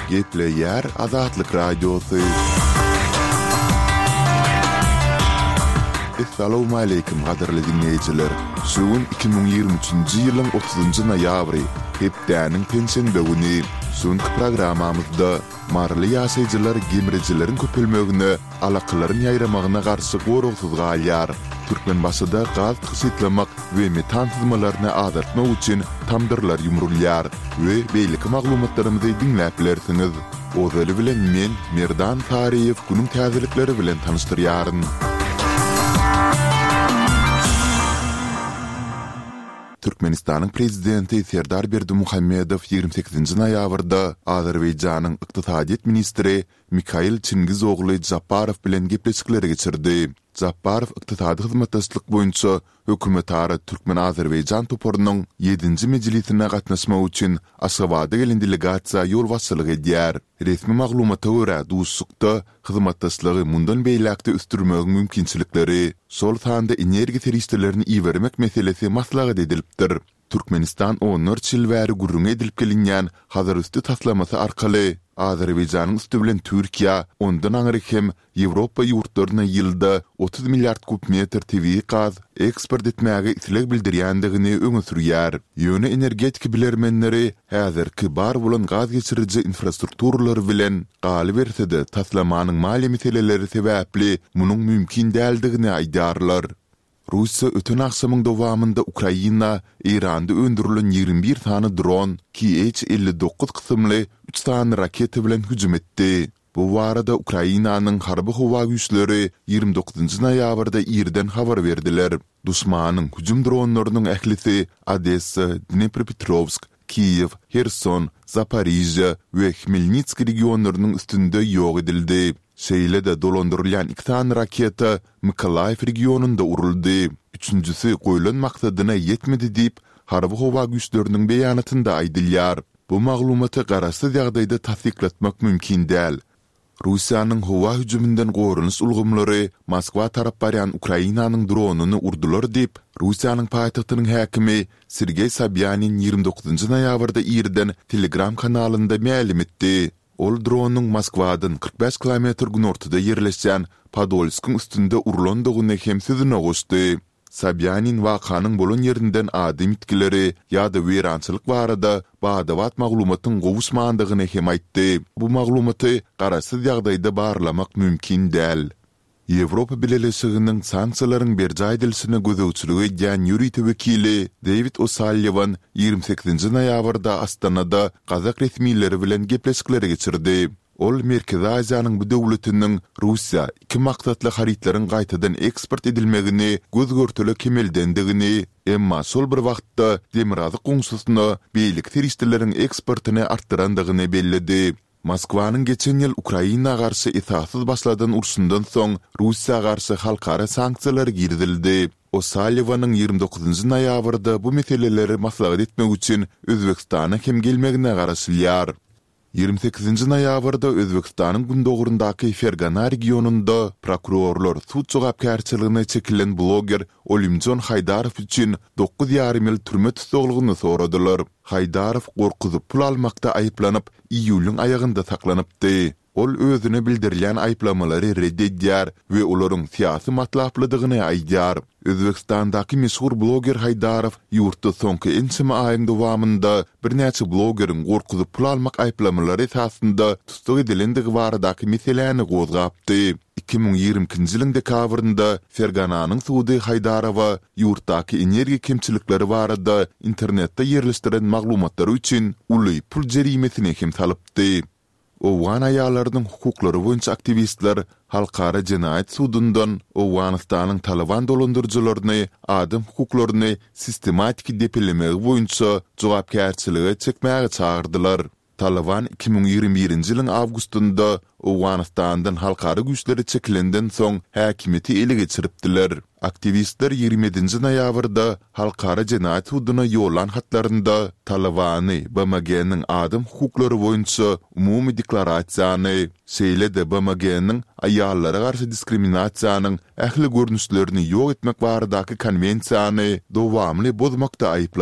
Gepleyer Azatlyk Radiosu. Assalamu alaykum gaderli dinleyijiler. Şuun 2023-nji ýylyň 30-njy noýabry, hepdäniň pensiýa güni. Şuňky programamyzda marly ýaşaýjylar gemirjileriň köpelmegine, alaqalaryň ýaýramagyna garşy gorugsyz galýar. Türkmenbaşyda gaz tıxytlamak we metan tuzmalaryny azaltmak üçin tamdyrlar ýumrulýar we beýleki maglumatlarymyzy dinläp bilersiňiz. Ozaly bilen men Merdan Tariýew günüň täzelikleri bilen tanıştyrýaryn. Türkmenistanyň prezidenti Serdar Berdimuhammedow 28-nji noýabrda Azerbaýjanyň ykdysadyýet ministri Mikhail Çingizogly Japarow bilen gepleşikleri geçirdi. Japarow ykdysady hyzmatdaşlyk boýunça hökümet ara Türkmen-Azerbaýjan toporunyň 7-nji mejlisine gatnaşmak üçin Aşgabatda gelen delegasiýa ýol başçylyk edýär. Resmi maglumata görä duşlukda hyzmatdaşlygy mundan beýlekde üstürmegiň mümkinçilikleri, şol sanda energiýa teristlerini iýermek meselesi maslahat edilipdir. Türkmenistan 14 ýyl bäri gurrun edilip gelinýän hazırüstü taslamasy arkaly Azerbaýjanyň üstü bilen Türkiýa ondan aňry hem Ýewropa ýurtlaryna ýylda 30 milliard kubmetr tabii gaz eksport etmäge isleg bildirýändigini öňe sürýär. Ýöne energetik bilermenleri häzirki bar bolan gaz geçiriji infrastrukturalary bilen galy bersede taslamanyň mali meseleleri sebäpli munyň mümkin däldigini aýdarlar. Russiya ötün akşamın dowamında Ukraina, Iranda öndürilen 21 tane dron, Kh-59 kısımlı 3 tane raketi bilen hücum etdi. Bu barada Ukrainanyň harby howa güýçleri 29-njy noýabrda ýerden habar berdiler. Duşmanyň hüjum dronlarynyň ählisi Odessa, Dnepropetrovsk, Kiyev, Kherson, Zaporizhia we Khmelnytski regionlarynyň üstünde ýok edildi. Şeýlede dolandyrylýan 2 tane raketa Mykolaýew regionunda uruldy. Üçüncüsü goýulan maksadyna ýetmedi diýip harby howa güýçleriniň beýanatynda aýdylýar. Bu maglumaty garaşsyz ýagdaýda tasdiklatmak mümkin däl. Russiýanyň howa hüjumundan gorunuş ulgamlary Moskwa tarap barýan Ukrainanyň dronuny urdular diýip Russiýanyň paýtagtynyň häkimi Sergey Sobyanin 29-njy noýabrda ýerden Telegram kanalynda ma'lum etdi. Ol dronuň Moskwadan 45 kilometr günortada ýerleşen Podolskiň üstünde urulandygyny hem sözüne goşdy. Sobyanin wakanyň bolan ýerinden ady mitkileri ýa-da werançylyk barada badawat maglumatyň gowuşmandygyny hem aýtdy. Bu maglumaty garaşsyz ýagdaýda barlamak mümkin däl. Ýewropa Birleşiginiň sanksiýalaryň berjä edilisine gözegçilik edýän ýürüýte wekili David O'Sullivan 28-nji noýabrda Astanada Kazak resmiýetleri bilen gepleşikleri geçirdi. Ol Merkezi Aziýanyň bu döwletiniň Russiýa 2 maksatly haritlaryň gaýtadan eksport edilmegini gözgörtüle kemeldendigini, emma şol bir wagtda demirazy goňşusyna beýlik teristleriň eksportyny artdyrandygyny bellidi. Moskwanyň geçen ýyl Ukraina garşy esasyz başladan urşundan soň Russiýa garşy halkara sanksiýalar girdildi. O'Sullivanyň 29-njy noýabrda bu meseleleri maslahat etmek üçin Özbekistana hem gelmegine garaşylýar. 28-nji noýabrda Özbekistanyň gündogrundaky Fergana regionunda prokurorlar suç jogapkärçiligiне çekilen bloger Olimjon Haydarow üçin 9,5 ýyl türme tutuglygyny soradylar. Haydarow gorkuzyp pul almakda aýyplanyp iýulyň aýagynda saklanypdy. Ol özüne bildirilýän aýplamalary reddedýär we olaryň syýasy matlaplydygyny aýdýar. Özbekistandaky meşhur bloger Haydarow ýurtda soňky ençeme aýyň dowamında bir näçe blogeriň gorkuzyp pul almak aýplamalary esasında tutsak edilendigi baradaky meseleni gozgapdy. 2020-nji ýylyň dekabrynda Fergananyň sudy Haydarowa ýurtdaky energiýa kemçilikleri barada internetde ýerleşdiren maglumatlar üçin uly pul jerimesine hem salypdy. Owan aýallarynyň hukuklary boýunça aktivistler halkara jenaýat sudundan Owganystanyň Taliban dolandyrjylaryny, adam hukuklaryny sistematik depelemegi boýunça jogapkärçilige çekmäge çağırdylar. Taliban 2021-nji ýylyň awgustunda Owganystandan halkara güýçleri çekilenden soň häkimeti ele geçiripdiler. Aktivistler 27-nji noýabrda halkara jenaýat sudyna ýolan hatlarynda Talibany BMG-niň adam hukuklary boýunça umumy deklarasiýany, şeýle-de BMG-niň aýallara garşy diskriminasiýanyň ähli görnüşlerini ýok etmek baradaky konwensiýany dowamly bozmakda aýyplanýar.